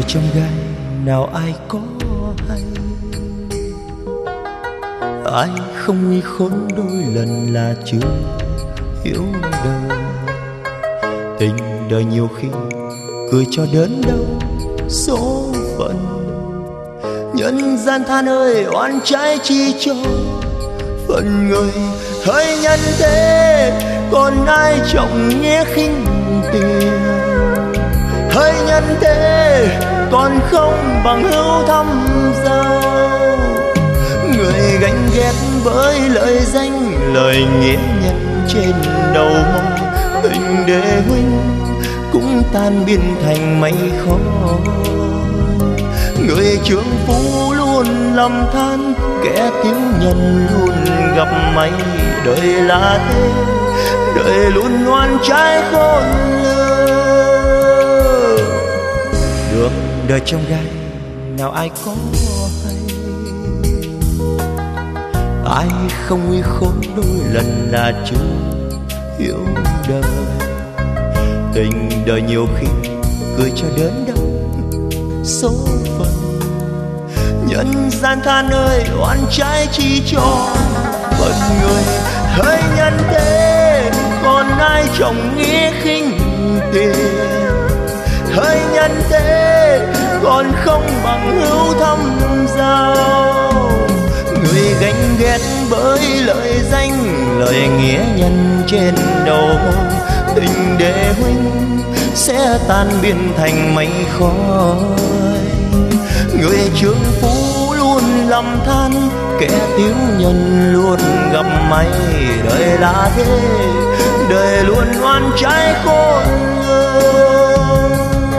đời trong gai nào ai có hay, ai không nguy khốn đôi lần là chưa hiểu đời. Tình đời nhiều khi cười cho đớn đau số phận, nhân gian than ơi oan trái chi cho phận người. Hỡi nhân thế còn ai trọng nghĩa khinh tiền, hỡi nhân thế còn không bằng hữu thăm giao. Người ganh ghét với lợi danh lời nghĩa nhân trên đầu mong, tình đệ huynh cũng tan biến thành mây khói. Người trượng phu luôn lầm than, kẻ tiểu nhân luôn gặp may. Đời là thế, đời luôn oan trái khôn lường. Đường đời trong gai nào ai có hay, ai không nguy khốn đôi lần là chưa hiểu đời. Tình đời nhiều khi cười cho đớn đau số phận, nhân gian than ơi oan trái chi cho phận người. Hỡi nhân thế còn ai trọng nghĩa khinh tiền, hỡi nhân thế còn không bằng hữu thăm giao. Người ganh ghét bởi lợi danh lời nghĩa nhân trên đầu môi, tình đệ huynh sẽ tan biến thành mây khói. Người trượng phu luôn lầm than, kẻ tiểu nhân luôn gặp may. Đời là thế, đời luôn oan trái khôn lường.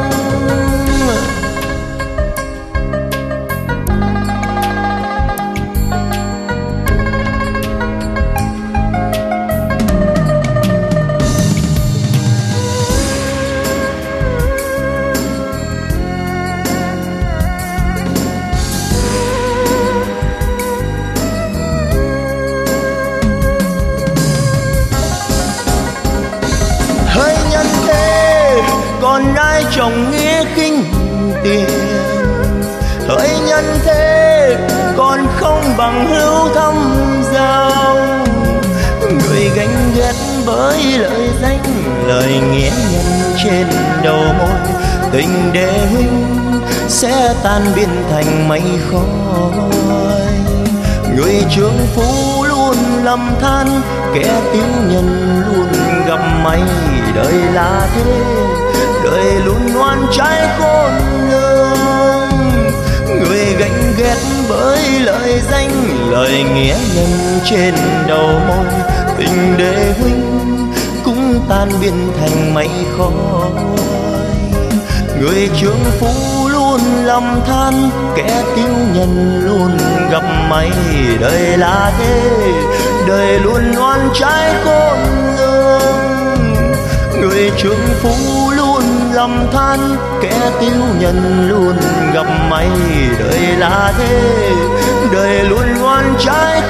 Hỡi nhân thế còn ai trọng nghĩa khinh tiền, hỡi nhân thế còn không bằng hữu thăm giao. Người ganh ghét bởi lợi danh lời nghĩa nhân trên đầu môi, tình đệ huynh sẽ tan biến thành mây khói. Người trượng phu luôn lầm than, kẻ tiểu nhân luôn gặp may. Đời là thế, đời luôn oan trái khôn lường. Người ganh ghét bởi lợi danh lời nghĩa nhân trên đầu môi, tình đệ huynh cũng tan biến thành mây khói. Người trượng phu luôn lầm than, kẻ tiểu nhân luôn gặp may. Đời là thế, đời luôn oan trái khôn lường. Người trượng phu luôn lầm than, kẻ tiểu nhân luôn gặp may. Đời là thế, đời luôn oan trái